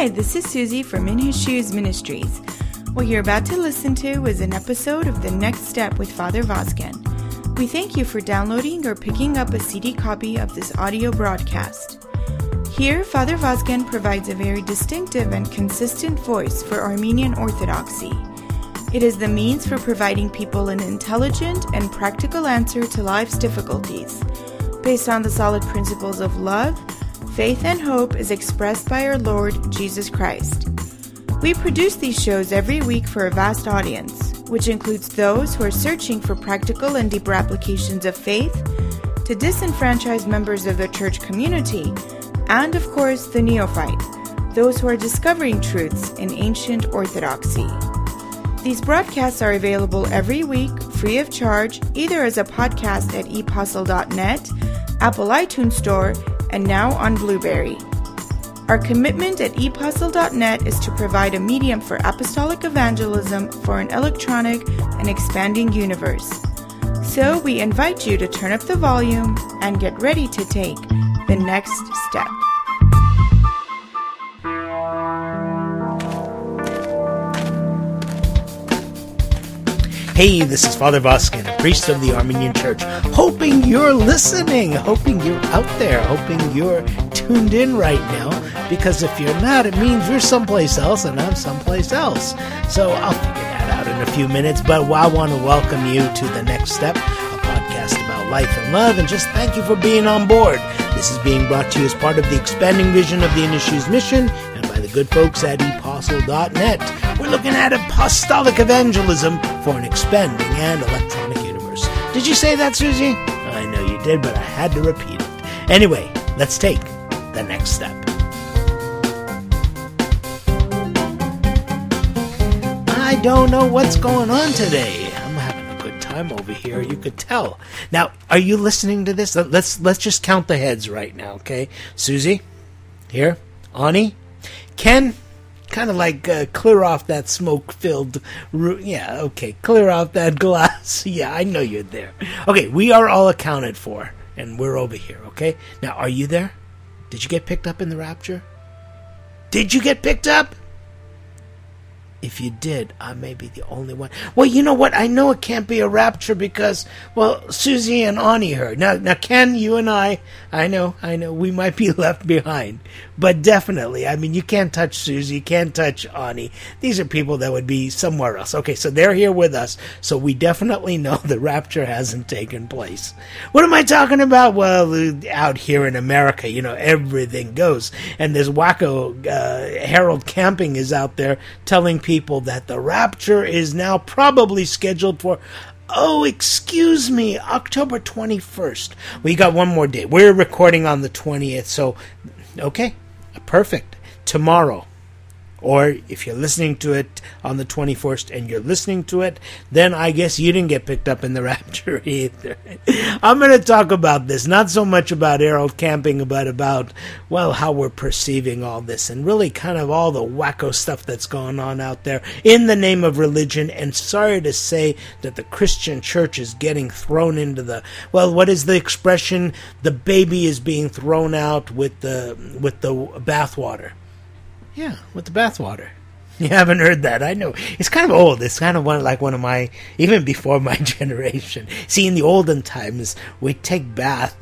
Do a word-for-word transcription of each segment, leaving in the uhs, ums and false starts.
Hi, this is Susie from In His Shoes Ministries. What you're about to listen to is an episode of The Next Step with Father Vazgen. We thank you for downloading or picking up a C D copy of this audio broadcast. Here, Father Vazgen provides a very distinctive and consistent voice for Armenian Orthodoxy. It is the means for providing people an intelligent and practical answer to life's difficulties, based on the solid principles of love, faith, and hope as expressed by our Lord Jesus Christ. We produce these shows every week for a vast audience, which includes those who are searching for practical and deeper applications of faith, to disenfranchised members of the church community, and of course the neophyte, those who are discovering truths in ancient orthodoxy. These broadcasts are available every week, free of charge, either as a podcast at e postle dot net, Apple iTunes Store, and now on Blueberry. Our commitment at e postle dot net is to provide a medium for apostolic evangelism for an electronic and expanding universe. So we invite you to turn up the volume and get ready to take the next step. Hey, this is Father Vazgen, priest of the Armenian Church, hoping you're listening, hoping you're out there, hoping you're tuned in right now, because if you're not, it means you're someplace else and I'm someplace else. So I'll figure that out in a few minutes, but I want to welcome you to The Next Step, a podcast about life and love, and just thank you for being on board. This is being brought to you as part of the expanding vision of the In His Shoes mission, and by the good folks at e postle dot net. We're looking at apostolic evangelism for an expanding and electronic universe. Did you say that, Susie? I know you did, but I had to repeat it. Anyway, let's take the next step. I don't know what's going on today. I'm having a good time over here, you could tell. Now, are you listening to this? Let's let's just count the heads right now, okay? Susie, here, Ani, Ken, kind of like uh, clear off that smoke-filled room. Yeah, okay, clear off that glass. Yeah, I know you're there. Okay, we are all accounted for, and we're over here, okay? Now, are you there? Did you get picked up in the rapture? Did you get picked up? If you did, I may be the only one. Well, you know what? I know it can't be a rapture because, well, Susie and Ani heard. Now, now, Ken, you and I, I know, I know, we might be left behind. But definitely, I mean, you can't touch Susie, you can't touch Ani. These are people that would be somewhere else. Okay, so they're here with us, so we definitely know the rapture hasn't taken place. What am I talking about? Well, out here in America, you know, everything goes. And this wacko uh, Harold Camping is out there telling people people that the rapture is now probably scheduled for, oh, excuse me, October twenty-first. We got one more day. We're recording on the twentieth, so, okay, perfect. Tomorrow. Or if you're listening to it on the twenty-first and you're listening to it, then I guess you didn't get picked up in the rapture either. I'm going to talk about this, not so much about Harold Camping, but about, well, how we're perceiving all this and really kind of all the wacko stuff that's going on out there in the name of religion. And sorry to say that the Christian church is getting thrown into the, well, what is the expression? The baby is being thrown out with the, with the bathwater. Yeah, with the bathwater. You haven't heard that, I know. It's kind of old. It's kind of one like one of my, even before my generation. See, in the olden times, we'd take bath.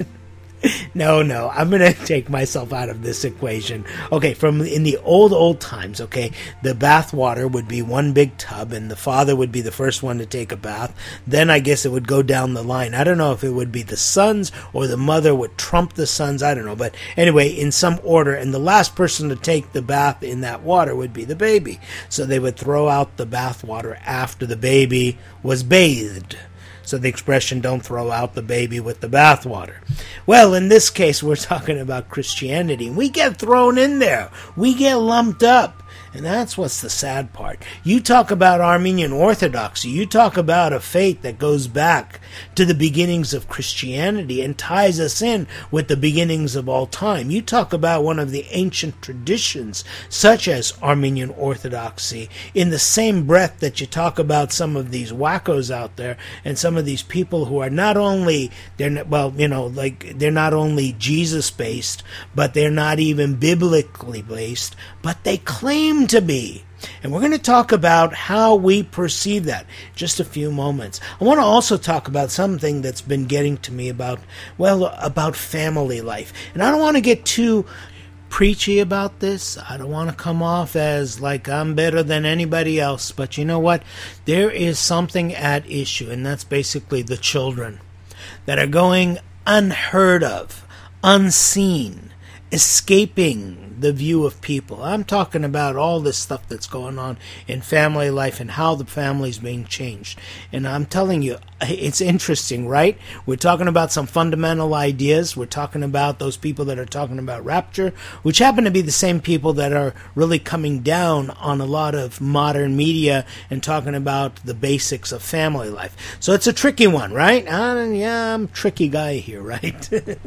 No, no, I'm going to take myself out of this equation. Okay, from in the old, old times, okay, the bath water would be one big tub, and the father would be the first one to take a bath. Then I guess it would go down the line. I don't know if it would be the sons or the mother would trump the sons. I don't know. But anyway, in some order, and the last person to take the bath in that water would be the baby. So they would throw out the bath water after the baby was bathed. So the expression, don't throw out the baby with the bathwater. Well, in this case, we're talking about Christianity. We get thrown in there. We get lumped up. And that's what's the sad part. You talk about Armenian Orthodoxy. You talk about a faith that goes back to the beginnings of Christianity and ties us in with the beginnings of all time. You talk about one of the ancient traditions, such as Armenian Orthodoxy, in the same breath that you talk about some of these wackos out there and some of these people who are not only, they're not, well, you know, like they're not only Jesus-based, but they're not even biblically based, but they claim to be. And we're going to talk about how we perceive that in just a few moments. I want to also talk about something that's been getting to me about, well, about family life. And I don't want to get too preachy about this. I don't want to come off as like I'm better than anybody else. But you know what? There is something at issue, and that's basically the children that are going unheard of, unseen, escaping the view of people. I'm talking about all this stuff that's going on in family life and how the family's being changed. And I'm telling you, it's interesting, right? We're talking about some fundamental ideas. We're talking about those people that are talking about rapture, which happen to be the same people that are really coming down on a lot of modern media and talking about the basics of family life. So it's a tricky one, right? Uh, yeah, I'm a tricky guy here, right?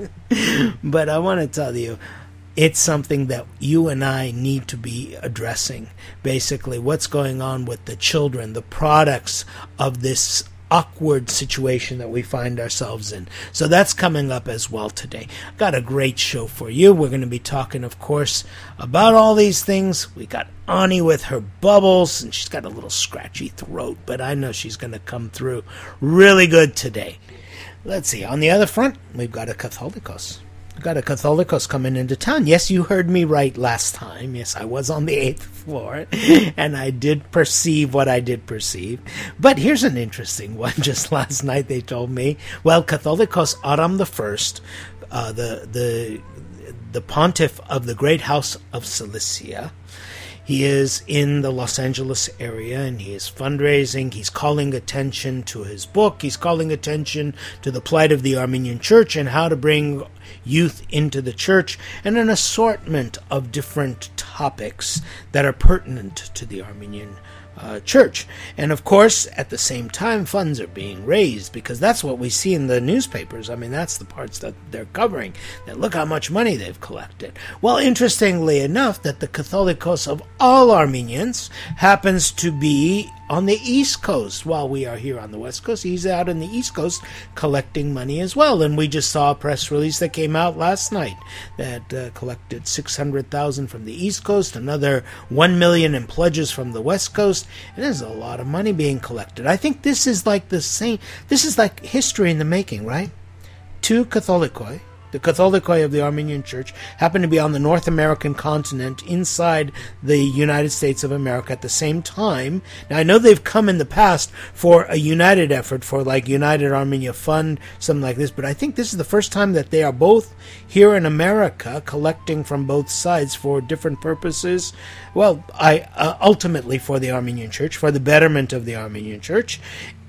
But I want to tell you, it's something that you and I need to be addressing. Basically, what's going on with the children, the products of this awkward situation that we find ourselves in. So that's coming up as well today. I've got a great show for you. We're going to be talking, of course, about all these things. We got Ani with her bubbles, and she's got a little scratchy throat, but I know she's going to come through really good today. Let's see. On the other front, we've got a Catholicos. We've got a Catholicos coming into town. Yes, you heard me right last time. Yes, I was on the eighth floor, and I did perceive what I did perceive. But here's an interesting one. Just last night they told me, well, Catholicos Aram the First, uh, the the the pontiff of the Great House of Cilicia, he is in the Los Angeles area, and he is fundraising. He's calling attention to his book. He's calling attention to the plight of the Armenian Church and how to bring youth into the church, and an assortment of different topics that are pertinent to the Armenian Uh, church. And of course, at the same time, funds are being raised, because that's what we see in the newspapers. I mean, that's the parts that they're covering, that look how much money they've collected. Well, interestingly enough, that the Catholicos of all Armenians happens to be on the East Coast, while we are here on the West Coast. He's out in the East Coast collecting money as well. And we just saw a press release that came out last night that uh, collected six hundred thousand dollars from the East Coast, another one million dollars in pledges from the West Coast. And there's a lot of money being collected. I think this is like the same, this is like history in the making, right? Two Catholicoi, the Catholicoi of the Armenian Church, happen to be on the North American continent inside the United States of America at the same time. Now, I know they've come in the past for a united effort, for like United Armenia Fund, something like this, but I think this is the first time that they are both here in America collecting from both sides for different purposes. Well, I uh, ultimately for the Armenian Church, for the betterment of the Armenian Church.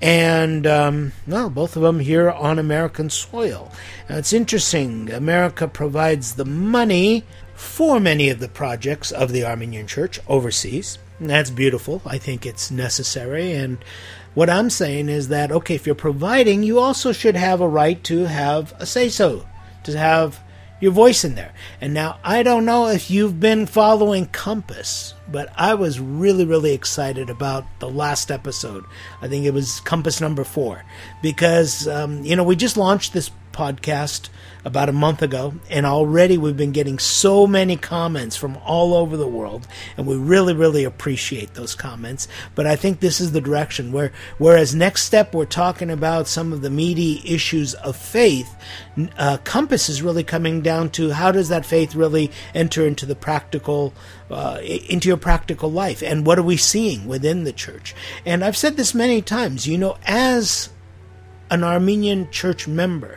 And, um, well, both of them here on American soil. Now, it's interesting. America provides the money for many of the projects of the Armenian Church overseas. And that's beautiful. I think it's necessary. And what I'm saying is that, okay, if you're providing, you also should have a right to have a say-so, to have your voice in there. And now, I don't know if you've been following Compass, but I was really, really excited about the last episode. I think it was Compass number four, because, um, you know, we just launched this podcast about a month ago, and already we've been getting so many comments from all over the world, and we really, really appreciate those comments. But I think this is the direction where, whereas Next Step, we're talking about some of the meaty issues of faith, uh, Compass is really coming down to how does that faith really enter into the practical, uh, into your practical life, and what are we seeing within the church? And I've said this many times, you know, as an Armenian church member,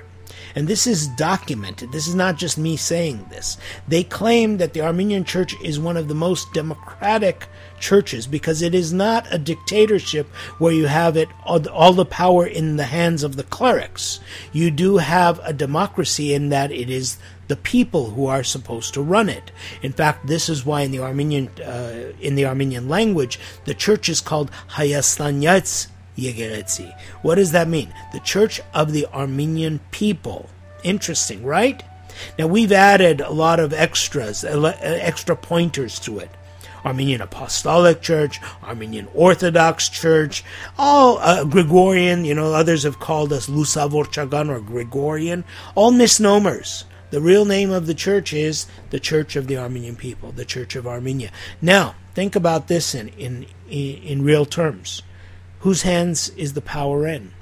And this is documented. This is not just me saying this. They claim that the Armenian Church is one of the most democratic churches because it is not a dictatorship where you have it all the power in the hands of the clerics. You do have a democracy in that it is the people who are supposed to run it. In fact, this is why in the Armenian uh, in the Armenian language, the church is called Hayastanyets Yegeretsi. What does that mean? The Church of the Armenian People. Interesting, right? Now, we've added a lot of extras, extra pointers to it. Armenian Apostolic Church, Armenian Orthodox Church, all uh, Gregorian, you know, others have called us Lusavorchagan or Gregorian, all misnomers. The real name of the church is the Church of the Armenian People, the Church of Armenia. Now, think about this in, in, in real terms. Whose hands is the power in?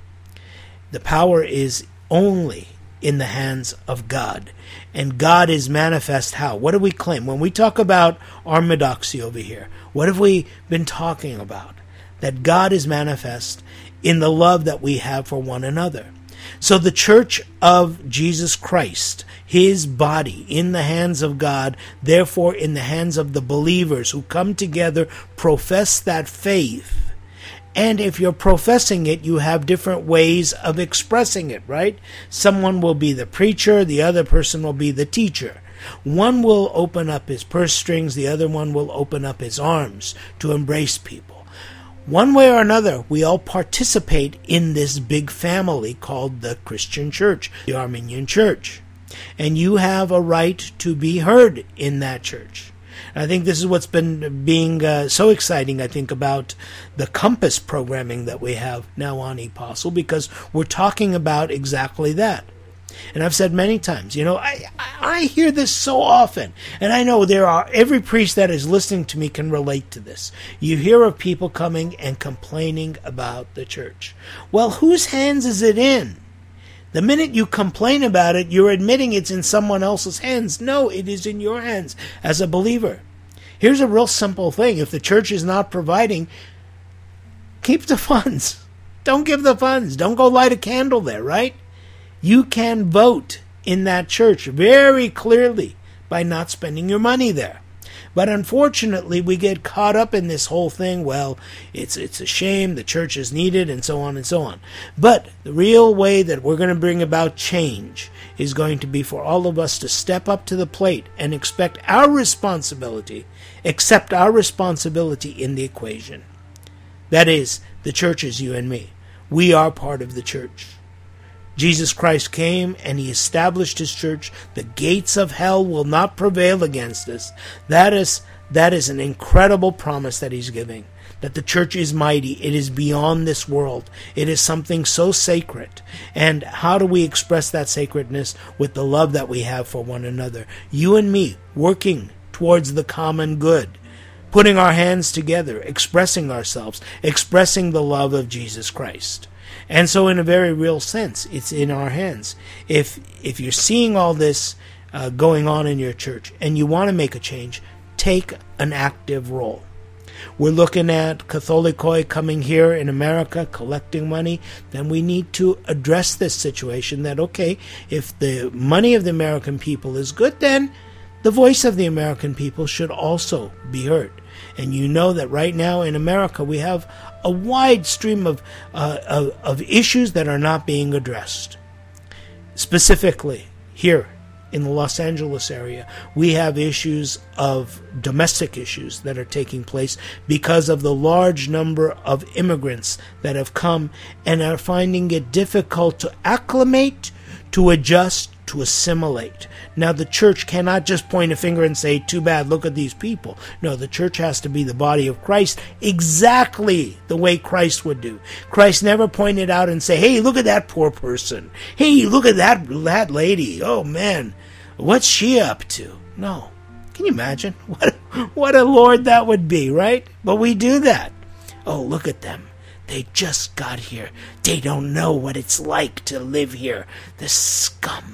The power is only in the hands of God. And God is manifest how? What do we claim? When we talk about orthodoxy over here, what have we been talking about? That God is manifest in the love that we have for one another. So the Church of Jesus Christ, His body in the hands of God, therefore in the hands of the believers who come together, profess that faith. And if you're professing it, you have different ways of expressing it, right? Someone will be the preacher, the other person will be the teacher. One will open up his purse strings, the other one will open up his arms to embrace people. One way or another, we all participate in this big family called the Christian Church, the Armenian Church. And you have a right to be heard in that church. I think this is what's been being uh, so exciting, I think, about the Compass programming that we have now on ePostle, because we're talking about exactly that. And I've said many times, you know, I, I hear this so often, and I know there are, every priest that is listening to me can relate to this. You hear of people coming and complaining about the church. Well, whose hands is it in? The minute you complain about it, you're admitting it's in someone else's hands. No, it is in your hands as a believer. Here's a real simple thing. If the church is not providing, keep the funds. Don't give the funds. Don't go light a candle there, right? You can vote in that church very clearly by not spending your money there. But unfortunately, we get caught up in this whole thing. Well, it's it's a shame, the church is needed, and so on and so on. But the real way that we're going to bring about change is going to be for all of us to step up to the plate and expect our responsibility, accept our responsibility in the equation. That is, the church is you and me. We are part of the church. Jesus Christ came and He established His church. The gates of hell will not prevail against us. That is, that is an incredible promise that He's giving. That the church is mighty. It is beyond this world. It is something so sacred. And how do we express that sacredness? With the love that we have for one another. You and me working towards the common good. Putting our hands together, expressing ourselves, expressing the love of Jesus Christ. And so in a very real sense, it's in our hands. If if you're seeing all this uh, going on in your church and you want to make a change, take an active role. We're looking at Catholicoi coming here in America, collecting money. Then we need to address this situation that, okay, if the money of the American people is good, then the voice of the American people should also be heard. And you know that right now in America we have a wide stream of, uh, of, of issues that are not being addressed. Specifically, here in the Los Angeles area, we have issues of domestic issues that are taking place because of the large number of immigrants that have come and are finding it difficult to acclimate, to adjust, to assimilate. Now, the church cannot just point a finger and say, too bad, look at these people. No, the church has to be the body of Christ exactly the way Christ would do. Christ never pointed out and say, hey, look at that poor person. Hey, look at that, that lady. Oh, man, what's she up to? No. Can you imagine? What, what a Lord that would be, right? But we do that. Oh, look at them. They just got here. They don't know what it's like to live here. The scum.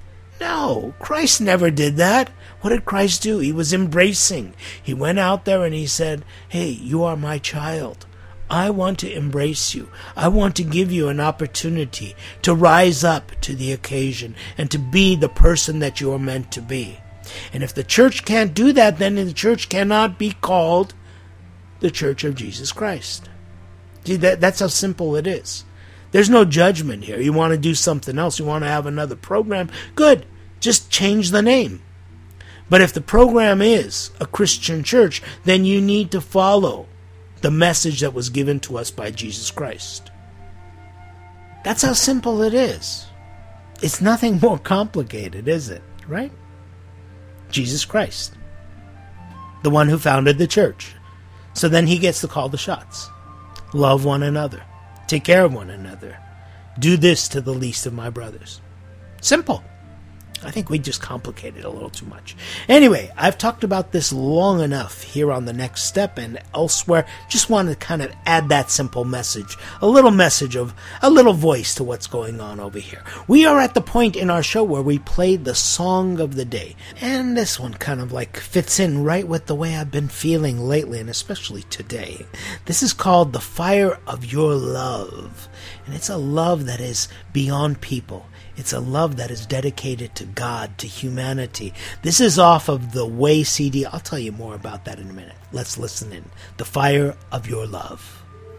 No, Christ never did that. What did Christ do? He was embracing. He went out there and He said, hey, you are my child. I want to embrace you. I want to give you an opportunity to rise up to the occasion and to be the person that you are meant to be. And if the church can't do that, then the church cannot be called the Church of Jesus Christ. See, that, that's how simple it is. There's no judgment here. You want to do something else, you want to have another program, good. Just change the name. But if the program is a Christian church, then you need to follow the message that was given to us by Jesus Christ. That's how simple it is. It's nothing more complicated, is it? Right? Jesus Christ, the one who founded the church. So then he gets to call the shots. Love one another. Take care of one another. Do this to the least of my brothers. Simple. I think we just complicate it a little too much. Anyway, I've talked about this long enough here on The Next Step and elsewhere. Just want to kind of add that simple message, a little message of, a little voice to what's going on over here. We are at the point in our show where we played the song of the day. And this one kind of like fits in right with the way I've been feeling lately, and especially today. This is called The Fire of Your Love. And it's a love that is beyond people. It's a love that is dedicated to God, to humanity. This is off of the Way C D. I'll tell you more about that in a minute. Let's listen in. The Fire of Your Love.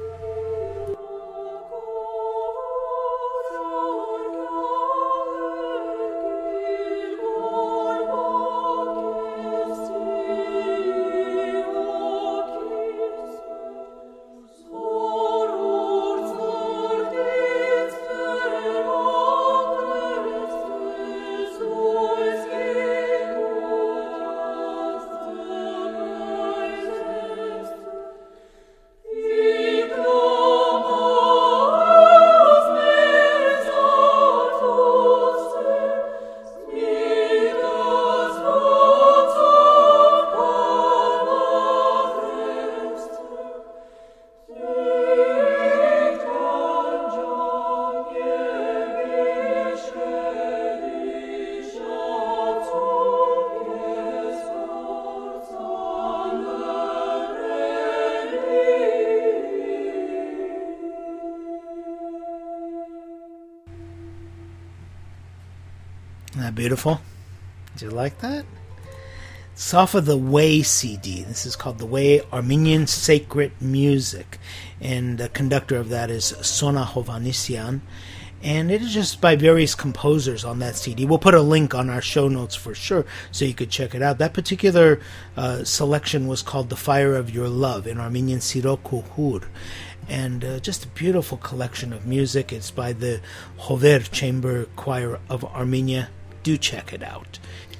Isn't that beautiful? Did you like that? It's off of the Way C D. This is called The Way Armenian Sacred Music. And the conductor of that is Sona Hovhannisyan. And it is just by various composers on that C D. We'll put a link on our show notes for sure, so you could check it out. That particular uh, selection was called The Fire of Your Love, in Armenian Siroku Hur. And uh, just a beautiful collection of music. It's by the Hover Chamber Choir of Armenia. Do check it out.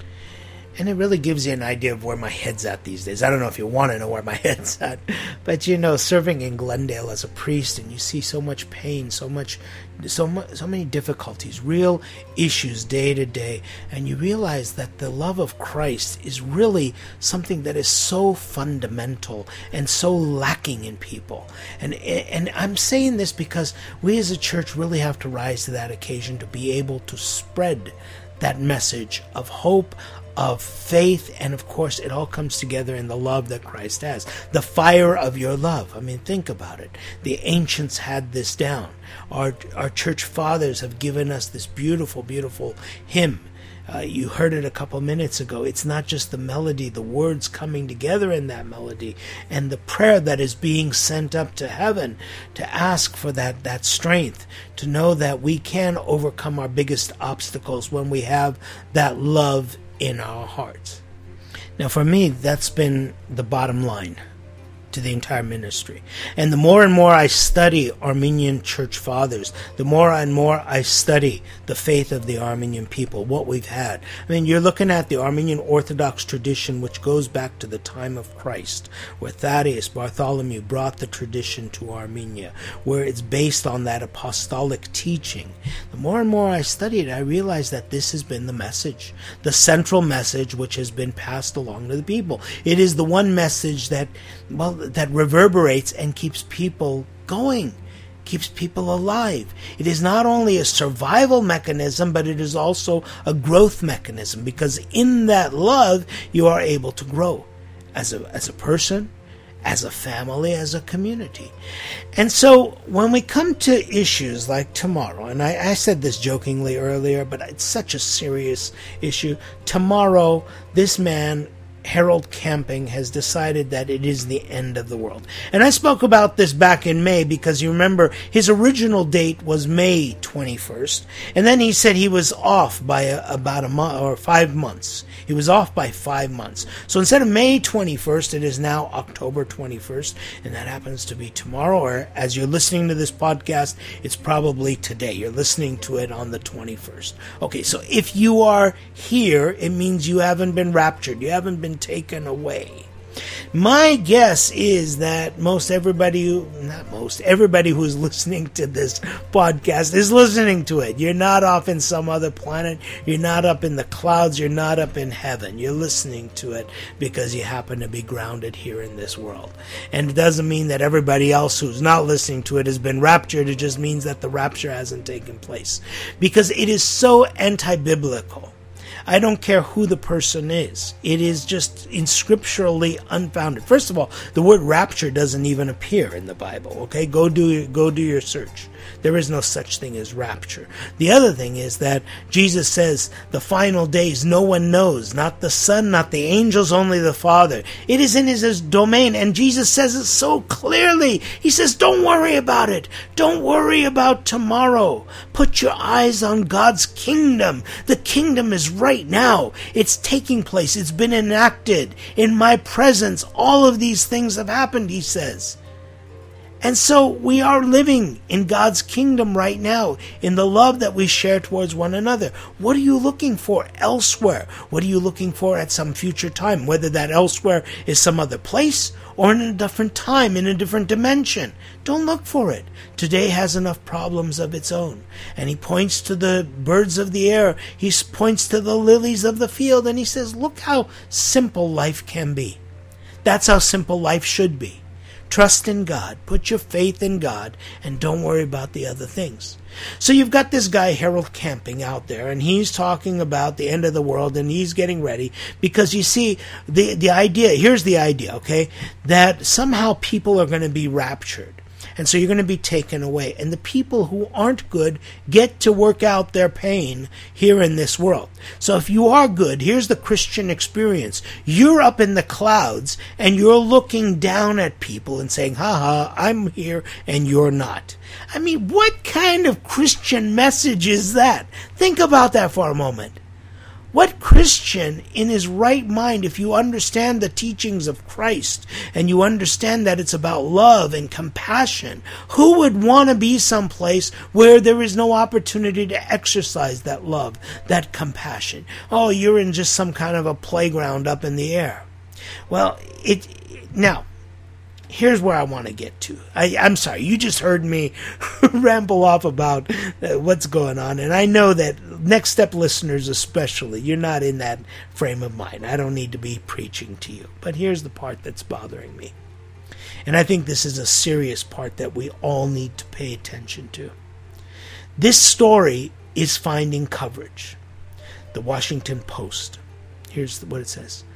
And it really gives you an idea of where my head's at these days. I don't know if you want to know where my head's at, but you know, serving in Glendale as a priest, and you see so much pain, so much, so much, so many difficulties, real issues day to day, and you realize that the love of Christ is really something that is so fundamental and so lacking in people. And and I'm saying this because we as a church really have to rise to that occasion to be able to spread that message of hope, of faith, and of course it all comes together in the love that Christ has. The fire of your love. I mean, think about it. The ancients had this down. Our our church fathers have given us this beautiful, beautiful hymn. Uh, you heard it a couple minutes ago. It's not just the melody, the words coming together in that melody, and the prayer that is being sent up to heaven to ask for that, that strength, to know that we can overcome our biggest obstacles when we have that love in our hearts. Now, for me, that's been the bottom line to the entire ministry. And the more and more I study Armenian church fathers, the more and more I study the faith of the Armenian people, what we've had. I mean, you're looking at the Armenian Orthodox tradition, which goes back to the time of Christ, where Thaddeus Bartholomew brought the tradition to Armenia, where it's based on that apostolic teaching. The more and more I study it, I realize that this has been the message, the central message which has been passed along to the people. It is the one message that, well, that reverberates and keeps people going, keeps people alive. It is not only a survival mechanism, but it is also a growth mechanism, because in that love you are able to grow as a as a person, as a family, as a community. And so when we come to issues like tomorrow, and I, I said this jokingly earlier, but it's such a serious issue. Tomorrow, this man, Harold Camping, has decided that it is the end of the world. And I spoke about this back in May because you remember his original date was May twenty-first. And then he said he was off by a, about a month or five months. He was off by five months. So instead of May twenty-first, it is now October twenty-first. And that happens to be tomorrow. Or as you're listening to this podcast, it's probably today. You're listening to it on the twenty-first. Okay, so if you are here, it means you haven't been raptured. You haven't been taken away. My guess is that most everybody, who, not most, everybody who's listening to this podcast is listening to it. You're not off in some other planet. You're not up in the clouds. You're not up in heaven. You're listening to it because you happen to be grounded here in this world. And it doesn't mean that everybody else who's not listening to it has been raptured. It just means that the rapture hasn't taken place. Because it is so anti-biblical. I don't care who the person is. It is just in scripturally unfounded. First of all, the word rapture doesn't even appear in the Bible. Okay, go do go do your search. There is no such thing as rapture. The other thing is that Jesus says the final days no one knows, not the Son, not the angels, only the Father. It is in his, his domain, and Jesus says it so clearly. He says, don't worry about it. Don't worry about tomorrow. Put your eyes on God's kingdom. The kingdom is right now. It's taking place. It's been enacted. In my presence, all of these things have happened, he says. And so we are living in God's kingdom right now, in the love that we share towards one another. What are you looking for elsewhere? What are you looking for at some future time? Whether that elsewhere is some other place or in a different time, in a different dimension. Don't look for it. Today has enough problems of its own. And he points to the birds of the air. He points to the lilies of the field. And he says, look how simple life can be. That's how simple life should be. Trust in God, put your faith in God, and don't worry about the other things. So you've got this guy, Harold Camping, out there, and he's talking about the end of the world, and he's getting ready, because you see, the, the idea, here's the idea, okay, that somehow people are going to be raptured. And so you're going to be taken away. And the people who aren't good get to work out their pain here in this world. So if you are good, here's the Christian experience. You're up in the clouds and you're looking down at people and saying, ha ha, I'm here and you're not. I mean, what kind of Christian message is that? Think about that for a moment. What Christian in his right mind, if you understand the teachings of Christ and you understand that it's about love and compassion, who would want to be someplace where there is no opportunity to exercise that love, that compassion? Oh, you're in just some kind of a playground up in the air. Well, it now, here's where I want to get to. I, I'm sorry, you just heard me ramble off about uh, what's going on, and I know that Next Step listeners especially, you're not in that frame of mind. I don't need to be preaching to you. But here's the part that's bothering me. And I think this is a serious part that we all need to pay attention to. This story is finding coverage. The Washington Post. Here's what it says.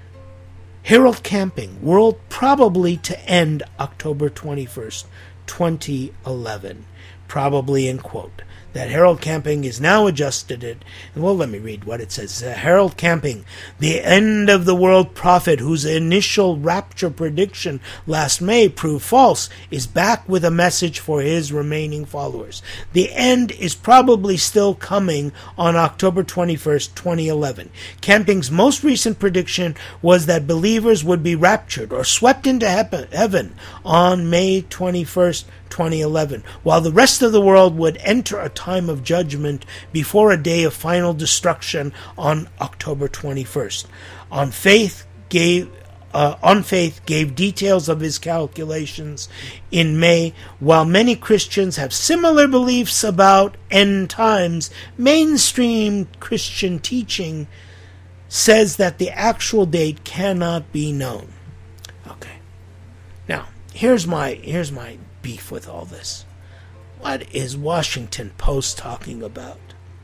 Harold Camping, world probably to end October twenty-first, twenty eleven. Probably in quote. That Harold Camping is now adjusted it. And well, let me read what it says. Uh, Harold Camping, the end of the world prophet whose initial rapture prediction last May proved false, is back with a message for his remaining followers. The end is probably still coming on October twenty-first, twenty eleven. Camping's most recent prediction was that believers would be raptured or swept into heaven on May twenty-first, twenty eleven, while the rest of the world would enter a time of judgment before a day of final destruction on October twenty-first. On faith gave uh, on faith gave details of his calculations in May. While many Christians have similar beliefs about end times, mainstream Christian teaching says that the actual date cannot be known. Okay. Now, here's my here's my beef with all this. What is Washington Post talking about?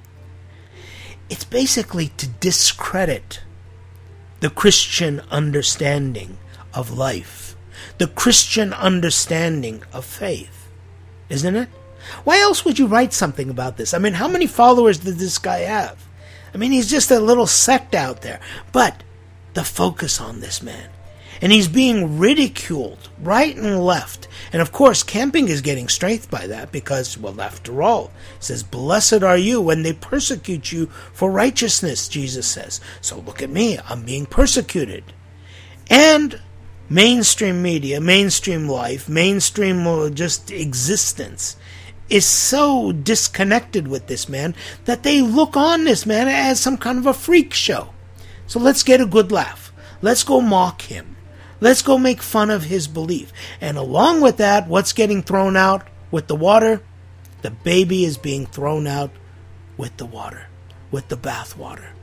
It's basically to discredit the Christian understanding of life the Christian understanding of faith, isn't it? Why else would you write something about this? I mean, how many followers did this guy have? I mean, he's just a little sect out there. But the focus on this man. And he's being ridiculed right and left. And of course, Camping is getting strength by that because, well, after all, it says, blessed are you when they persecute you for righteousness, Jesus says. So look at me, I'm being persecuted. And mainstream media, mainstream life, mainstream just existence is so disconnected with this man that they look on this man as some kind of a freak show. So let's get a good laugh. Let's go mock him. Let's go make fun of his belief. And along with that, what's getting thrown out with the water? The baby is being thrown out with the water, with the bath water.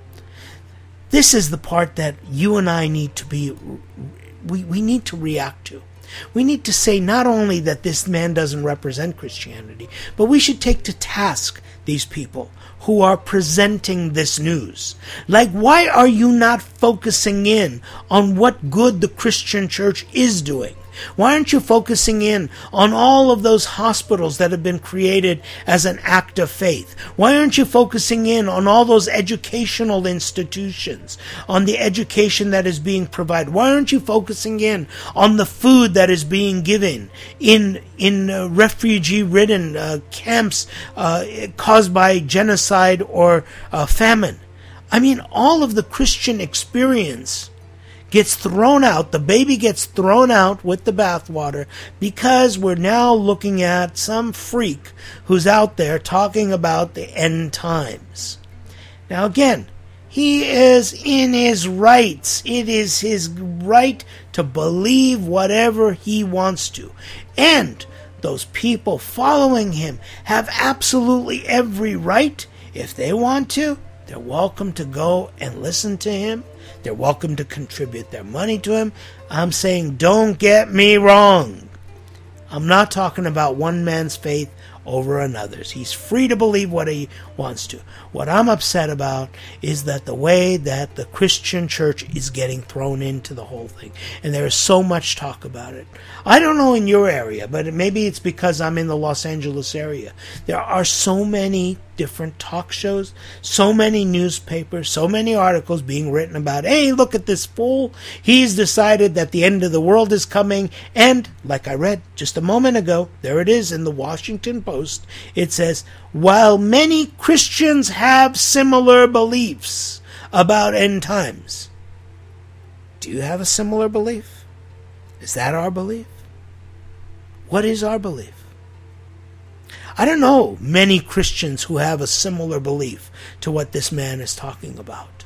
This is the part that you and I need to be, we, we need to react to. We need to say not only that this man doesn't represent Christianity, but we should take to task these people who are presenting this news. Like, why are you not focusing in on what good the Christian church is doing? Why aren't you focusing in on all of those hospitals that have been created as an act of faith? Why aren't you focusing in on all those educational institutions, on the education that is being provided? Why aren't you focusing in on the food that is being given in in uh, refugee-ridden uh, camps uh, caused by genocide or uh, famine? I mean, all of the Christian experience gets thrown out, the baby gets thrown out with the bathwater because we're now looking at some freak who's out there talking about the end times. Now again, he is in his rights. It is his right to believe whatever he wants to. And those people following him have absolutely every right. If they want to, they're welcome to go and listen to him. They're welcome to contribute their money to him. I'm saying, don't get me wrong. I'm not talking about one man's faith over another's. He's free to believe what he wants to. What I'm upset about is that the way that the Christian church is getting thrown into the whole thing. And there is so much talk about it. I don't know in your area, but maybe it's because I'm in the Los Angeles area. There are so many different talk shows, so many newspapers, so many articles being written about, hey, look at this fool. He's decided that the end of the world is coming. And like I read just a moment ago, there it is in the Washington Post. It says, while many Christians have similar beliefs about end times, do you have a similar belief? Is that our belief? What is our belief? I don't know many Christians who have a similar belief to what this man is talking about.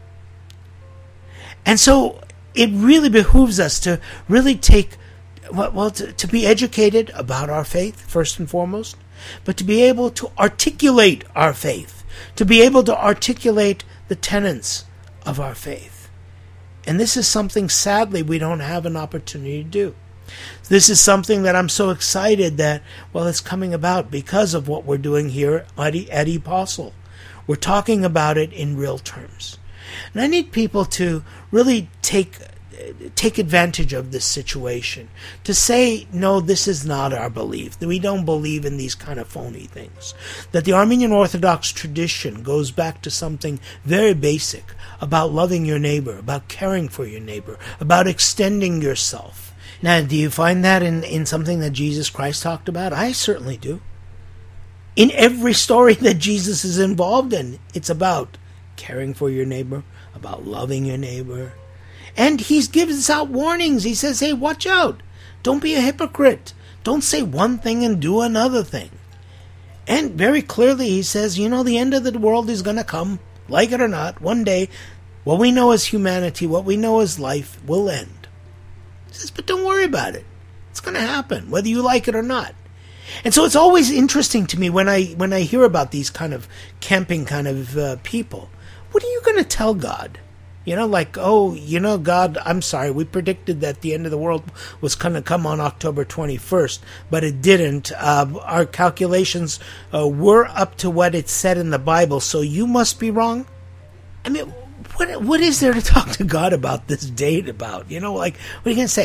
And so it really behooves us to really take, well, to, to be educated about our faith, first and foremost, but to be able to articulate our faith, to be able to articulate the tenets of our faith. And this is something, sadly, we don't have an opportunity to do. This is something that I'm so excited that, well, it's coming about because of what we're doing here at, at Apostle. We're talking about it in real terms. And I need people to really take take advantage of this situation, to say, no, this is not our belief, that we don't believe in these kind of phony things, that the Armenian Orthodox tradition goes back to something very basic about loving your neighbor, about caring for your neighbor, about extending yourself. Now, do you find that in, in something that Jesus Christ talked about? I certainly do. In every story that Jesus is involved in, it's about caring for your neighbor, about loving your neighbor. And he gives out warnings. He says, hey, watch out. Don't be a hypocrite. Don't say one thing and do another thing. And very clearly he says, you know, the end of the world is going to come, like it or not. One day, what we know as humanity, what we know as life, will end. He says, but don't worry about it. It's going to happen, whether you like it or not. And so it's always interesting to me when I when I hear about these kind of camping kind of uh, people. What are you going to tell God? You know, like, oh, you know, God, I'm sorry, we predicted that the end of the world was going to come on October twenty-first, but it didn't. Uh, our calculations uh, were up to what it said in the Bible, so you must be wrong? I mean, what what is there to talk to God about this date about? You know, like, what are you going to say?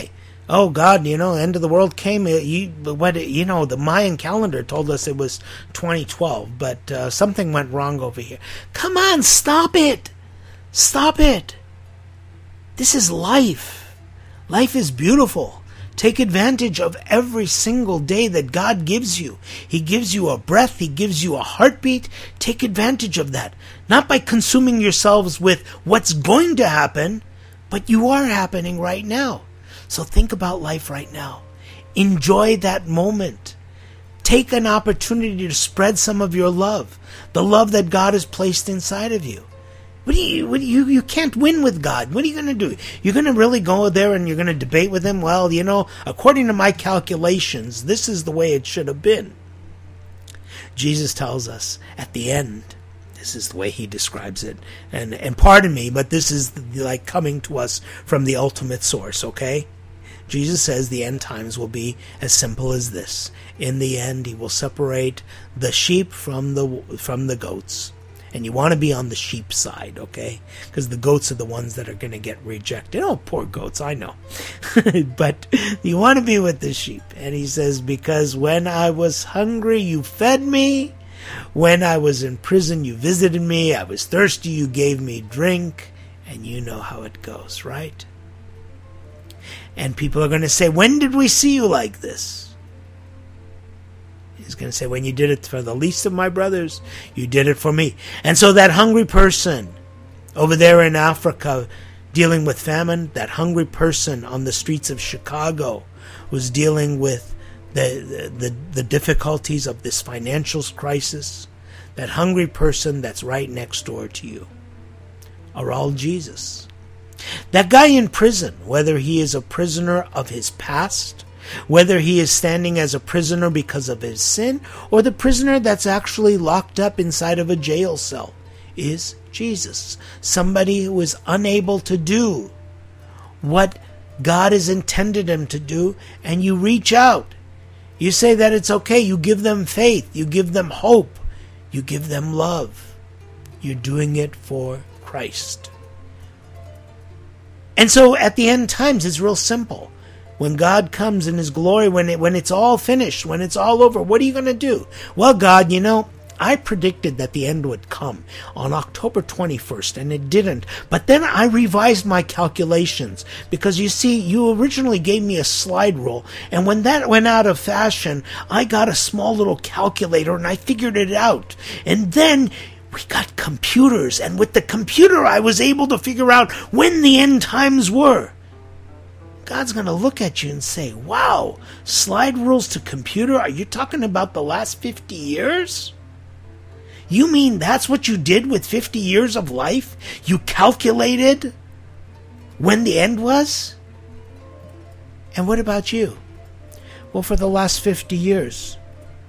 oh God, you know, end of the world came. You, what, you know, the Mayan calendar told us it was twenty twelve, but uh, something went wrong over here. Come on, stop it. Stop it. This is life. Life is beautiful. Take advantage of every single day that God gives you. He gives you a breath. He gives you a heartbeat. Take advantage of that. Not by consuming yourselves with what's going to happen, but you are happening right now. So think about life right now. Enjoy that moment. Take an opportunity to spread some of your love, the love that God has placed inside of you. What do you, what do you, you can't win with God. What are you going to do? You're going to really go there and you're going to debate with him? Well, you know, according to my calculations, this is the way it should have been. Jesus tells us at the end, this is the way he describes it. And, and pardon me, but this is the, like coming to us from the ultimate source, okay? Jesus says the end times will be as simple as this. In the end, he will separate the sheep from the from the goats. And you want to be on the sheep side, okay? Because the goats are the ones that are going to get rejected. Oh, poor goats, I know. But you want to be with the sheep. And he says, because when I was hungry, you fed me. When I was in prison, you visited me. I was thirsty, you gave me drink. And you know how it goes, right? And people are going to say, when did we see you like this? He's going to say, when you did it for the least of my brothers, you did it for me. And so that hungry person over there in Africa dealing with famine, that hungry person on the streets of Chicago was dealing with the, the, the difficulties of this financial crisis, that hungry person that's right next door to you are all Jesus. That guy in prison, whether he is a prisoner of his past, whether he is standing as a prisoner because of his sin, or the prisoner that's actually locked up inside of a jail cell, is Jesus. Somebody who is unable to do what God has intended him to do, and you reach out. You say that it's okay. You give them faith. You give them hope. You give them love. You're doing it for Christ. And so at the end times, it's real simple. When God comes in his glory, when it, when it's all finished, when it's all over, what are you going to do? Well, God, you know, I predicted that the end would come on October twenty-first, and it didn't. But then I revised my calculations, because you see, you originally gave me a slide rule, and when that went out of fashion, I got a small little calculator, and I figured it out. And then we got computers, and with the computer, I was able to figure out when the end times were. God's going to look at you and say, wow, slide rules to computer? Are you talking about the last fifty years? You mean that's what you did with fifty years of life? You calculated when the end was? And what about you? Well, for the last fifty years,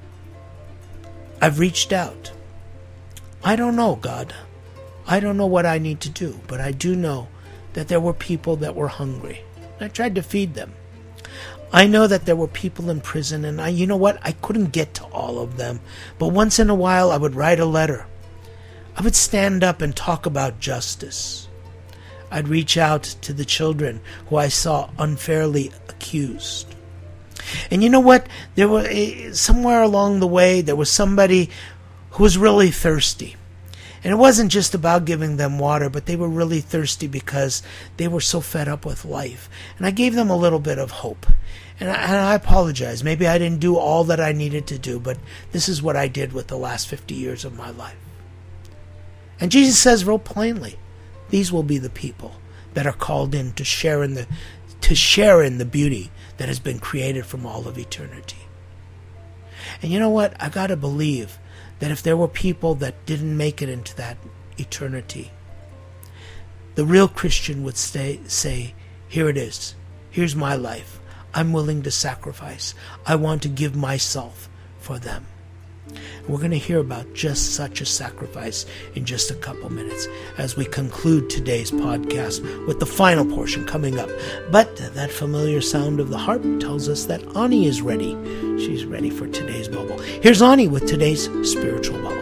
I've reached out. I don't know, God. I don't know what I need to do, but I do know that there were people that were hungry. I tried to feed them. I know that there were people in prison, and I, you know what? I couldn't get to all of them. But once in a while, I would write a letter. I would stand up and talk about justice. I'd reach out to the children who I saw unfairly accused. And you know what? There were somewhere along the way, there was somebody who was really thirsty. And it wasn't just about giving them water, but they were really thirsty because they were so fed up with life. And I gave them a little bit of hope. And I, and I apologize. Maybe I didn't do all that I needed to do, but this is what I did with the last fifty years of my life. And Jesus says real plainly, these will be the people that are called in to share in the to share in the beauty that has been created from all of eternity. And you know what? I got to believe that if there were people that didn't make it into that eternity, the real Christian would stay, say, here it is. Here's my life. I'm willing to sacrifice. I want to give myself for them. And we're going to hear about just such a sacrifice in just a couple minutes as we conclude today's podcast with the final portion coming up. But that familiar sound of the harp tells us that Ani is ready. She's ready for today's bubble. Here's Ani with today's spiritual bubble.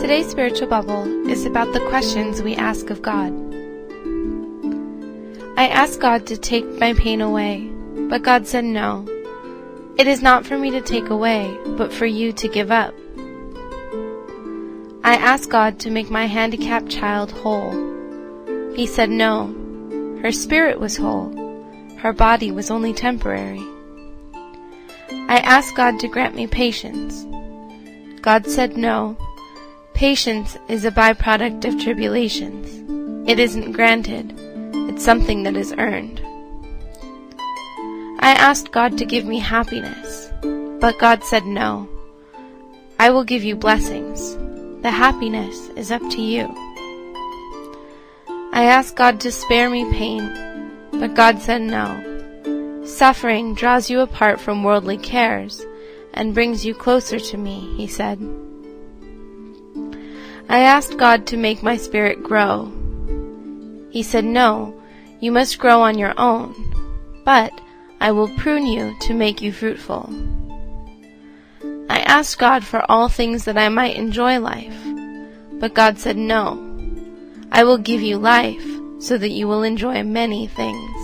Today's spiritual bubble is about the questions we ask of God. I asked God to take my pain away, but God said no. It is not for me to take away, but for you to give up. I asked God to make my handicapped child whole. He said no. Her spirit was whole. Her body was only temporary. I asked God to grant me patience. God said no. Patience is a byproduct of tribulations. It isn't granted. It's something that is earned. I asked God to give me happiness, but God said no. I will give you blessings. The happiness is up to you. I asked God to spare me pain, but God said no. Suffering draws you apart from worldly cares and brings you closer to me, he said. I asked God to make my spirit grow. He said, no, you must grow on your own, but I will prune you to make you fruitful. I asked God for all things that I might enjoy life, but God said, no, I will give you life so that you will enjoy many things.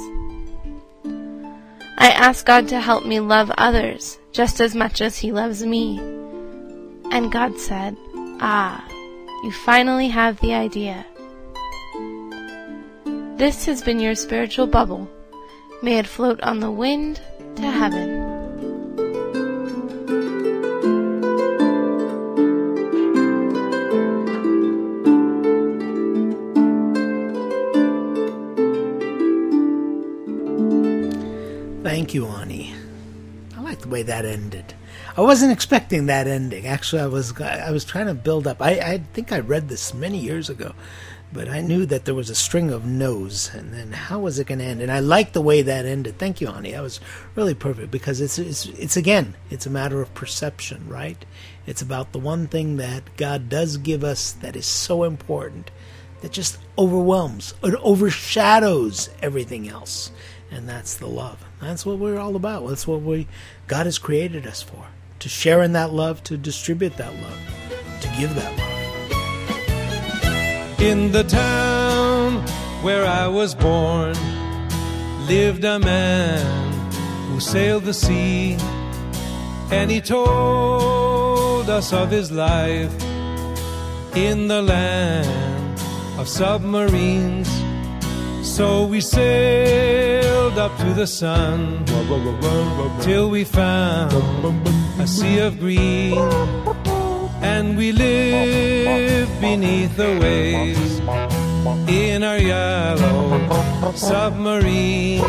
I asked God to help me love others just as much as He loves me. And God said, ah, you finally have the idea. This has been your spiritual bubble. May it float on the wind to heaven. Thank you, Ani. I like the way that ended. I wasn't expecting that ending. Actually, I was I was trying to build up. I, I think I read this many years ago, but I knew that there was a string of no's, and then how was it going to end? And I like the way that ended. Thank you, Ani. That was really perfect, because it's, it's it's again, it's a matter of perception, right? It's about the one thing that God does give us that is so important, that just overwhelms, it overshadows everything else, and that's the love. That's what we're all about. That's what we God has created us for, to share in that love, to distribute that love, to give that love. In the town where I was born lived a man who sailed the sea, and he told us of his life in the land of submarines. So we sailed up to the sun till we found a sea of green, and we lived beneath the waves in our yellow submarine.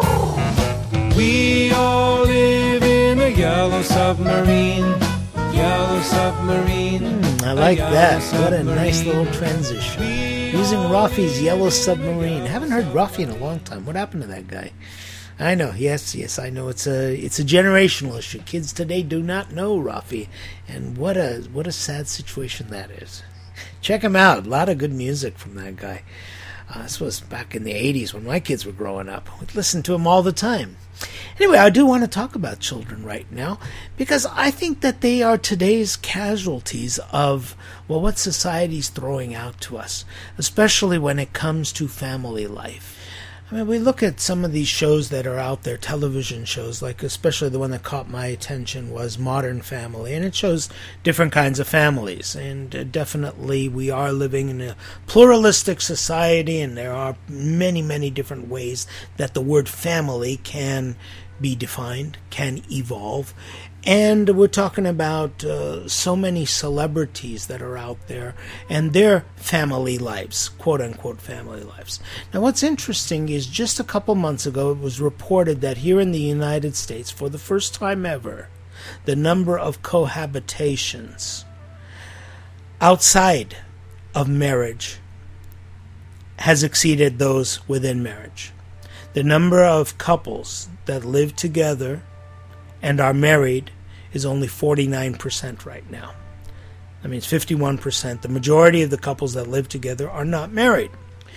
We all live in a yellow submarine, yellow submarine. Mm, I like that. What a nice little transition. Using Rafi's Yellow Submarine. Haven't heard Rafi in a long time. What happened to that guy? I know. Yes, yes, I know. It's a it's a generational issue. Kids today do not know Rafi, and what a what a sad situation that is. Check him out. A lot of good music from that guy. Uh, this was back in the eighties when my kids were growing up. We'd listen to him all the time. Anyway, I do want to talk about children right now, because I think that they are today's casualties of, well, what society's throwing out to us, especially when it comes to family life. I mean, we look at some of these shows that are out there, television shows, like especially the one that caught my attention was Modern Family, and it shows different kinds of families, and uh, definitely we are living in a pluralistic society, and there are many, many different ways that the word family can be defined, can evolve. And we're talking about uh, so many celebrities that are out there and their family lives, quote-unquote family lives. Now, what's interesting is just a couple months ago, it was reported that here in the United States, for the first time ever, the number of cohabitations outside of marriage has exceeded those within marriage. The number of couples that live together and are married is only forty-nine percent right now. That means fifty-one percent. The majority of the couples that live together are not married.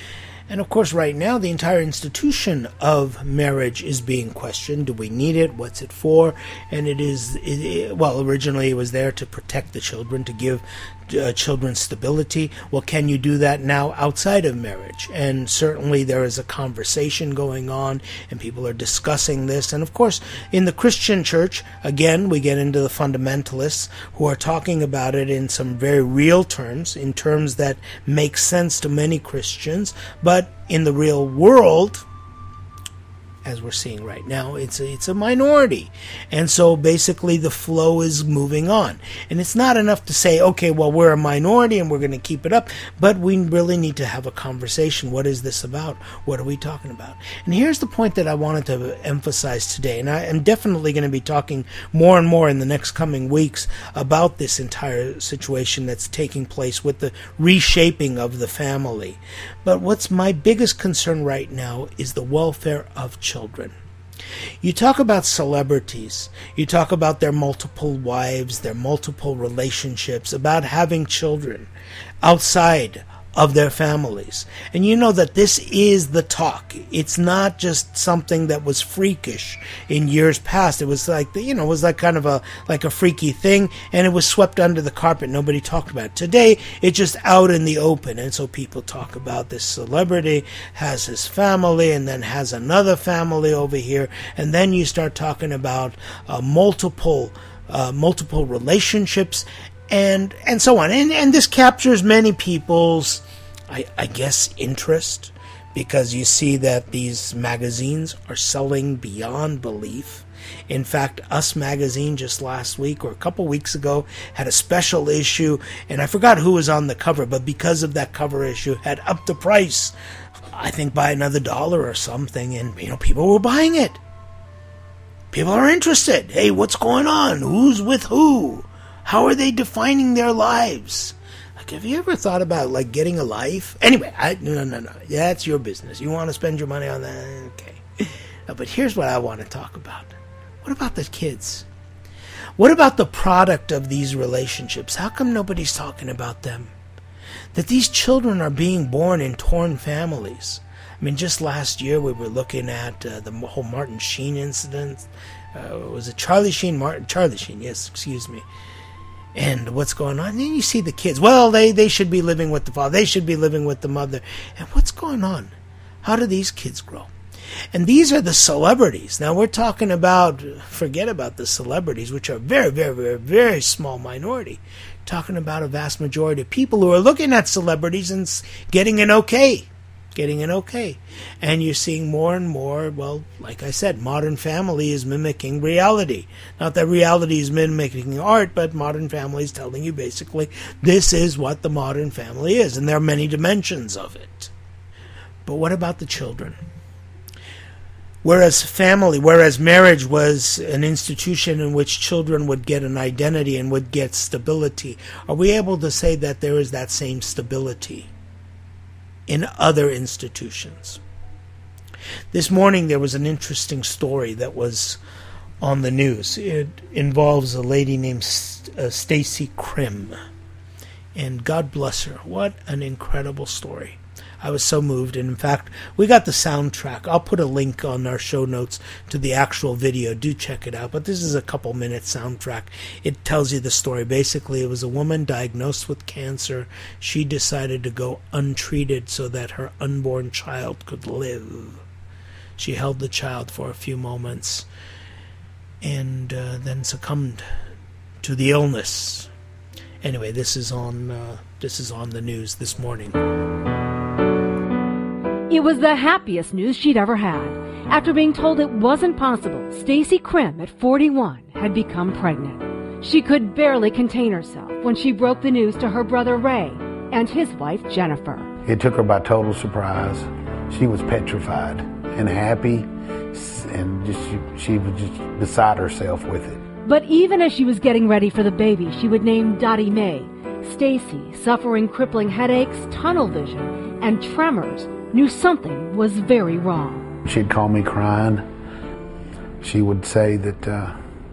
And of course, right now, the entire institution of marriage is being questioned. Do we need it? What's it for? And it is, it, it, well, originally it was there to protect the children, to give uh, children stability. Well, can you do that now outside of marriage? And certainly there is a conversation going on, and people are discussing this. And of course, in the Christian church, again, we get into the fundamentalists who are talking about it in some very real terms, in terms that make sense to many Christians, but in the real world, as we're seeing right now, it's a, it's a minority. And so basically the flow is moving on. And it's not enough to say, okay, well, we're a minority and we're going to keep it up, but we really need to have a conversation. What is this about? What are we talking about? And here's the point that I wanted to emphasize today, and I am definitely going to be talking more and more in the next coming weeks about this entire situation that's taking place with the reshaping of the family. But what's my biggest concern right now is the welfare of children. Children. You talk about celebrities, you talk about their multiple wives, their multiple relationships, about having children outside of their families. And you know that this is the talk. It's not just something that was freakish in years past. It was like, you know, it was like kind of a, like a freaky thing, and it was swept under the carpet. Nobody talked about it. Today, it's just out in the open, and so people talk about this celebrity has his family, and then has another family over here, and then you start talking about uh, multiple, uh, multiple relationships, And and so on. And and this captures many people's, I, I guess, interest, because you see that these magazines are selling beyond belief. In fact, Us Magazine just last week or a couple weeks ago had a special issue, and I forgot who was on the cover, but because of that cover issue, had upped the price, I think, by another dollar or something, and, you know, people were buying it. People are interested. Hey, what's going on? Who's with who? How are they defining their lives? Like, have you ever thought about, like, getting a life? Anyway, I, no, no, no. That's your business. You want to spend your money on that? Okay. No, but here's what I want to talk about. What about the kids? What about the product of these relationships? How come nobody's talking about them? That these children are being born in torn families. I mean, just last year we were looking at uh, the whole Martin Sheen incident. Uh, was it Charlie Sheen? Martin Charlie Sheen, yes, excuse me. And what's going on? And then you see the kids. Well, they, they should be living with the father. They should be living with the mother. And what's going on? How do these kids grow? And these are the celebrities. Now, we're talking about, forget about the celebrities, which are very, very, very, very small minority. Talking about a vast majority of people who are looking at celebrities and getting an okay. Getting an okay. And you're seeing more and more, well, like I said, Modern Family is mimicking reality. Not that reality is mimicking art, but Modern Family is telling you basically this is what the Modern Family is, and there are many dimensions of it. But what about the children? Whereas family, whereas marriage was an institution in which children would get an identity and would get stability, are we able to say that there is that same stability in other institutions? This morning there was an interesting story that was on the news. It involves a lady named uh, Stacy Krim. And God bless her. What an incredible story. I was so moved. And in fact, we got the soundtrack. I'll put a link on our show notes to the actual video. Do check it out. But this is a couple minute soundtrack. It tells you the story. Basically, it was a woman diagnosed with cancer. She decided to go untreated so that her unborn child could live. She held the child for a few moments and uh, then succumbed to the illness. Anyway, this is on uh, this is on the news this morning. It was the happiest news she'd ever had. After being told it wasn't possible, Stacy Krim, at forty-one, had become pregnant. She could barely contain herself when she broke the news to her brother Ray and his wife Jennifer. It took her by total surprise. She was petrified and happy, and just she, she was just beside herself with it. But even as she was getting ready for the baby she would name Dottie Mae, Stacy, suffering crippling headaches, tunnel vision, and tremors, knew something was very wrong. She'd call me crying. She would say that uh,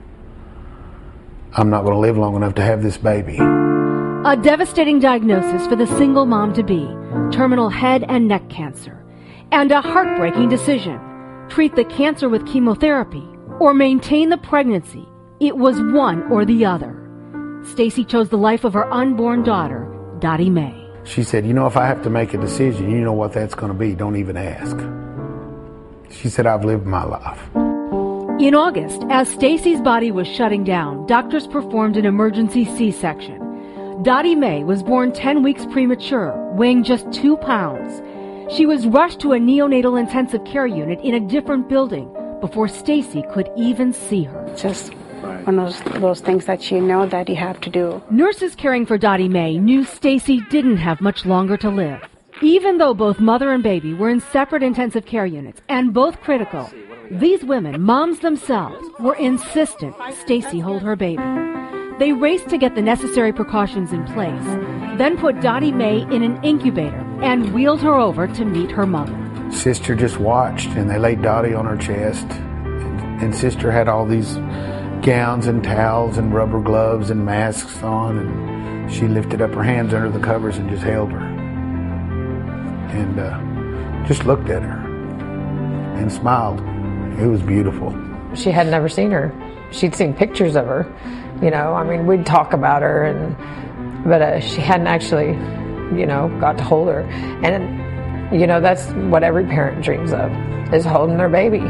I'm not going to live long enough to have this baby. A devastating diagnosis for the single mom-to-be, terminal head and neck cancer. and a heartbreaking decision: treat the cancer with chemotherapy or maintain the pregnancy. It was one or the other. Stacy chose the life of her unborn daughter, Dottie Mae. She said, you know, if I have to make a decision, you know what that's going to be. Don't even ask. She said, I've lived my life. In August, as Stacy's body was shutting down, doctors performed an emergency C-section. Dottie Mae was born ten weeks premature, weighing just two pounds. She was rushed to a neonatal intensive care unit in a different building before Stacy could even see her. Just one of those, those things that you know that you have to do. Nurses caring for Dottie Mae knew Stacy didn't have much longer to live. Even though both mother and baby were in separate intensive care units and both critical, these women, moms themselves, were insistent Stacy hold her baby. They raced to get the necessary precautions in place, then put Dottie Mae in an incubator and wheeled her over to meet her mother. Sister just watched, and they laid Dottie on her chest, and, and Sister had all these gowns and towels and rubber gloves and masks on, and she lifted up her hands under the covers and just held her and uh, just looked at her and smiled. It was beautiful. She had never seen her. She'd seen pictures of her, you know, I mean, we'd talk about her, and but uh, she hadn't actually, you know, got to hold her. And, you know, that's what every parent dreams of, is holding their baby.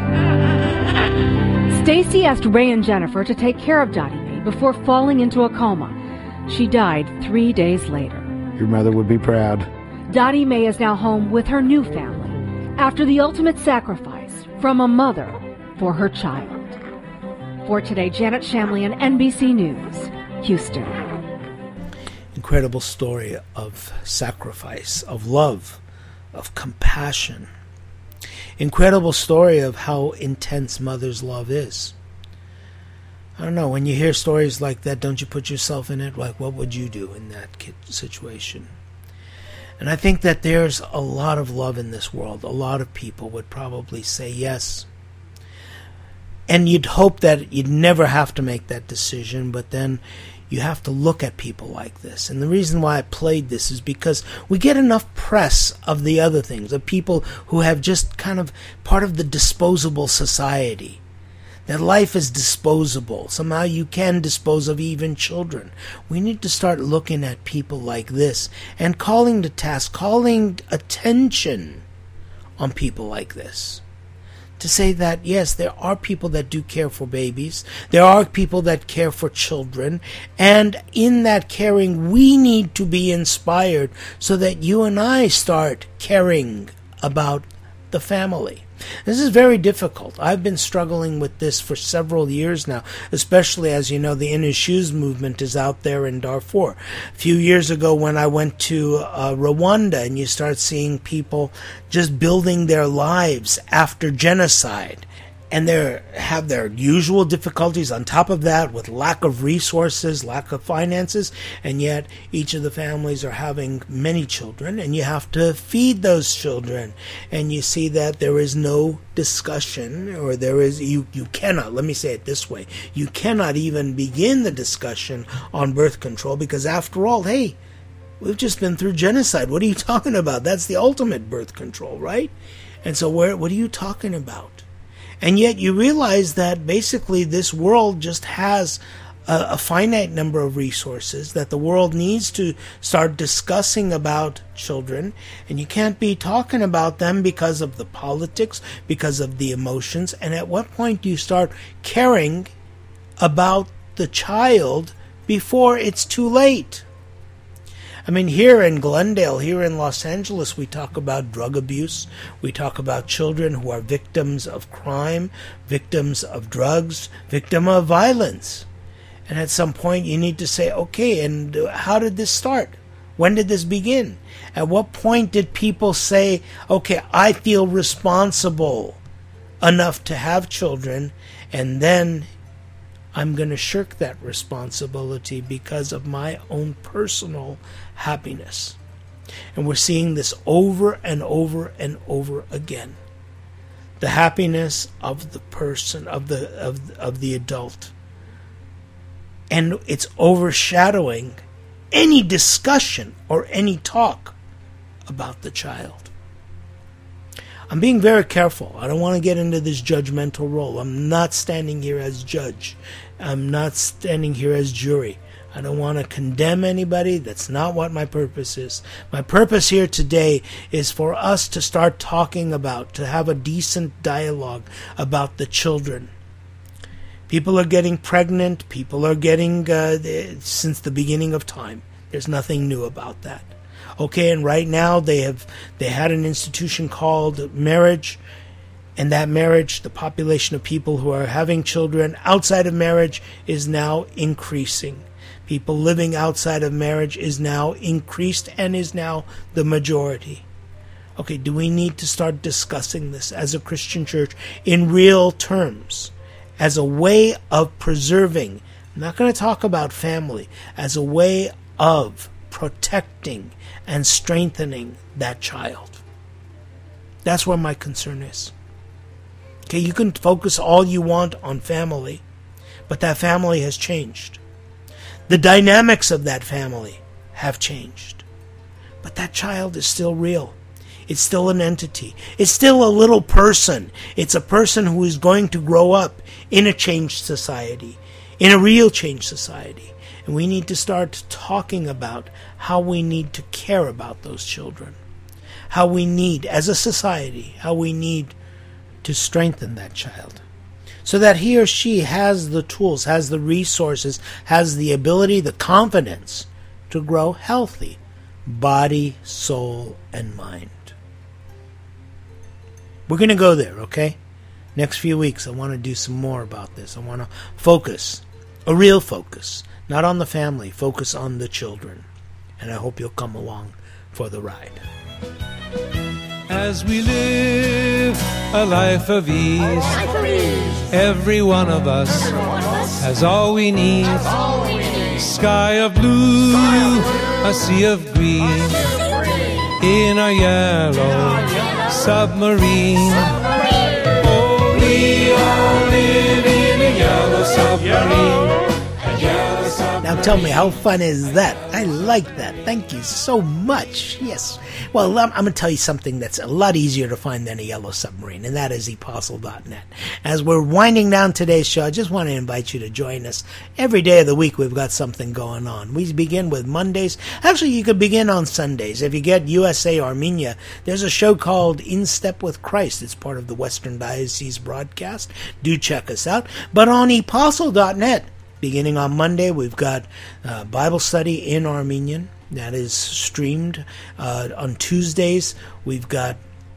Stacy asked Ray and Jennifer to take care of Dottie Mae before falling into a coma. She died three days later. Your mother would be proud. Dottie Mae is now home with her new family after the ultimate sacrifice from a mother for her child. For today, Janet Shamlian, N B C News, Houston. Incredible story of sacrifice, of love, of compassion. Incredible story of how intense mother's love is. I don't know, when you hear stories like that, don't you put yourself in it? Like, what would you do in that situation? And I think that there's a lot of love in this world. A lot of people would probably say yes. And you'd hope that you'd never have to make that decision, but then you have to look at people like this. And the reason why I played this is because we get enough press of the other things, of people who have just kind of part of the disposable society. That life is disposable. Somehow you can dispose of even children. We need to start looking at people like this and calling to task, calling attention on people like this. To say that, yes, there are people that do care for babies. There are people that care for children. And in that caring, we need to be inspired so that you and I start caring about the family. This is very difficult. I've been struggling with this for several years now, especially as you know, the In His Shoes movement is out there in Darfur. A few years ago when I went to uh, Rwanda, and you start seeing people just building their lives after genocide, and they have their usual difficulties on top of that with lack of resources, lack of finances, and yet each of the families are having many children, and you have to feed those children. And you see that there is no discussion, or there is, you, you cannot, let me say it this way, you cannot even begin the discussion on birth control, because after all, hey, we've just been through genocide. What are you talking about? That's the ultimate birth control, right? And so where, what are you talking about? And yet you realize that basically this world just has a, a finite number of resources, that the world needs to start discussing about children, and you can't be talking about them because of the politics, because of the emotions. And at what point do you start caring about the child before it's too late? I mean, here in Glendale, here in Los Angeles, we talk about drug abuse. We talk about children who are victims of crime, victims of drugs, victim of violence. And at some point, you need to say, okay, and how did this start? When did this begin? At what point did people say, okay, I feel responsible enough to have children, and then I'm going to shirk that responsibility because of my own personal happiness. And we're seeing this over and over and over again. The happiness of the person, of the of, of the adult. And it's overshadowing any discussion or any talk about the child. I'm being very careful. I don't want to get into this judgmental role. I'm not standing here as judge. I'm not standing here as jury. I don't want to condemn anybody. That's not what my purpose is. My purpose here today is for us to start talking about, to have a decent dialogue about the children. People are getting pregnant. People are getting, uh, since the beginning of time. There's nothing new about that. Okay, and right now they have they had an institution called marriage, and that marriage, the population of people who are having children outside of marriage is now increasing. People living outside of marriage is now increased and is now the majority. Okay, do we need to start discussing this as a Christian church in real terms, as a way of preserving, I'm not going to talk about family, as a way of protecting and strengthening that child? That's where my concern is. Okay, you can focus all you want on family, but that family has changed. The dynamics of that family have changed. But that child is still real. It's still an entity. It's still a little person. It's a person who is going to grow up in a changed society, in a real changed society. And we need to start talking about how we need to care about those children. How we need, as a society, how we need to strengthen that child. So that he or she has the tools, has the resources, has the ability, the confidence to grow healthy, body, soul, and mind. We're going to go there, okay? Next few weeks, I want to do some more about this. I want to focus, a real focus, not on the family, focus on the children. And I hope you'll come along for the ride. As we live a life of ease, every one of us has all we need. Sky of blue, a sea of green, in a yellow submarine. Oh, we all live in a yellow submarine. Now tell me, how fun is that? I like that. Thank you so much. Yes. Well, I'm, I'm going to tell you something that's a lot easier to find than a yellow submarine, and that is epostle dot net. As we're winding down today's show, I just want to invite you to join us. Every day of the week, we've got something going on. We begin with Mondays. Actually, you could begin on Sundays. If you get U S A Armenia, there's a show called In Step with Christ. It's part of the Western Diocese broadcast. Do check us out. But on epostle dot net, beginning on Monday, we've got uh, Bible study in Armenian. That is streamed. Uh, on Tuesdays, we've got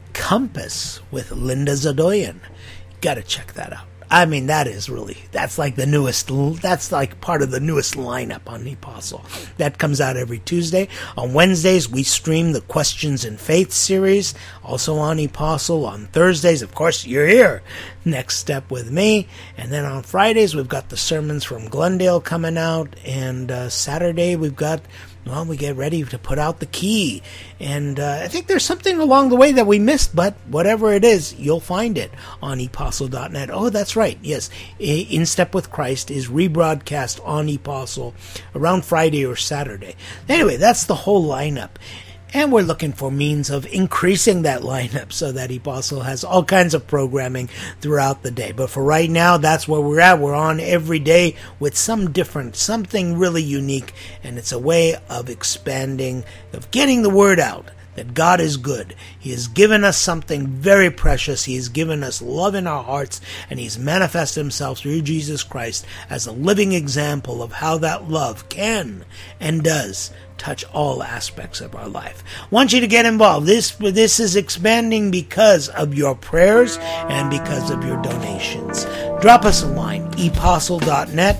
Compass with Linda Zadoyan. Got to check that out. I mean, that is really, that's like the newest, that's like part of the newest lineup on Apostle. That comes out every Tuesday. On Wednesdays, we stream the Questions in Faith series, also on Apostle. On Thursdays, of course, you're here. Next Step with me. And then on Fridays, we've got the sermons from Glendale coming out. And uh, Saturday, we've got, well, we get ready to put out the key. And uh, I think there's something along the way that we missed, but whatever it is, you'll find it on epostle dot net. Oh, that's right. Yes, In Step with Christ is rebroadcast on Apostle around Friday or Saturday. Anyway, that's the whole lineup. And we're looking for means of increasing that lineup so that Apostle has all kinds of programming throughout the day. But for right now, that's where we're at. We're on every day with some different, something really unique. And it's a way of expanding, of getting the word out that God is good. He has given us something very precious. He has given us love in our hearts. And He's manifested Himself through Jesus Christ as a living example of how that love can and does touch all aspects of our life. I want you to get involved. This this is expanding because of your prayers and because of your donations. Drop us a line, epostle dot net.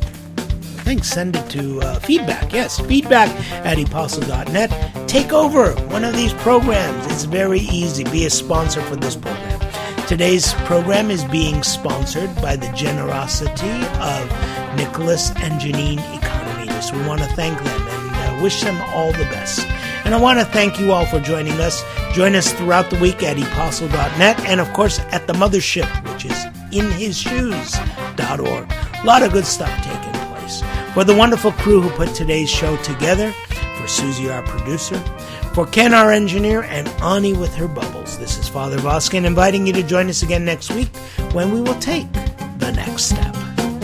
I think send it to uh, feedback. Yes, feedback at epostle dot net. Take over one of these programs. It's very easy. Be a sponsor for this program. Today's program is being sponsored by the generosity of Nicholas and Janine Economides. We want to thank them and wish them all the best. And I want to thank you all for joining us. Join us throughout the week at epostle dot net and, of course, at the mothership, which is in his shoes dot org. A lot of good stuff taking place. For the wonderful crew who put today's show together, For Susie, our producer, for Ken, our engineer, and Ani with her bubbles, this is Father Voskin inviting you to join us again next week when we will take the next step.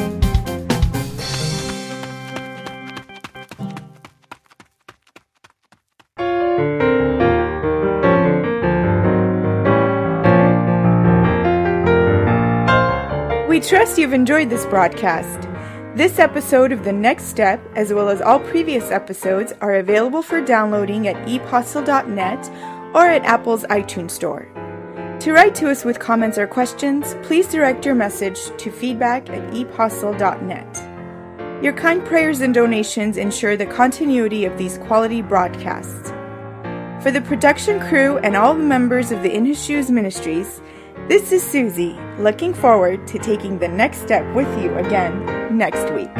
We trust you've enjoyed this broadcast. This episode of The Next Step, as well as all previous episodes, are available for downloading at e postle dot net or at Apple's iTunes Store. To write to us with comments or questions, please direct your message to feedback at e postle dot net. Your kind prayers and donations ensure the continuity of these quality broadcasts. For the production crew and all the members of the In His Shoes Ministries, this is Susie, looking forward to taking the next step with you again next week.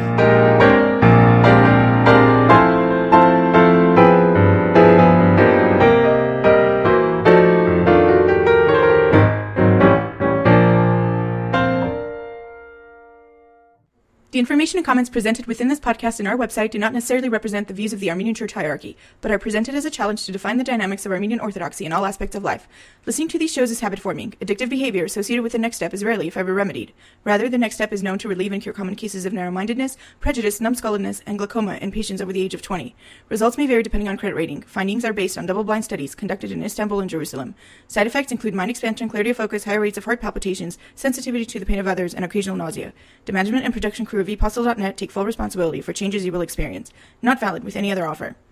The information and comments presented within this podcast and our website do not necessarily represent the views of the Armenian Church hierarchy, but are presented as a challenge to define the dynamics of Armenian Orthodoxy in all aspects of life. Listening to these shows is habit-forming. Addictive behavior associated with the Next Step is rarely, if ever, remedied. Rather, the Next Step is known to relieve and cure common cases of narrow-mindedness, prejudice, numbskulledness, and glaucoma in patients over the age of twenty. Results may vary depending on credit rating. Findings are based on double-blind studies conducted in Istanbul and Jerusalem. Side effects include mind expansion, clarity of focus, higher rates of heart palpitations, sensitivity to the pain of others, and occasional nausea. The management and production crew of e postle dot net take full responsibility for changes you will experience. Not valid with any other offer.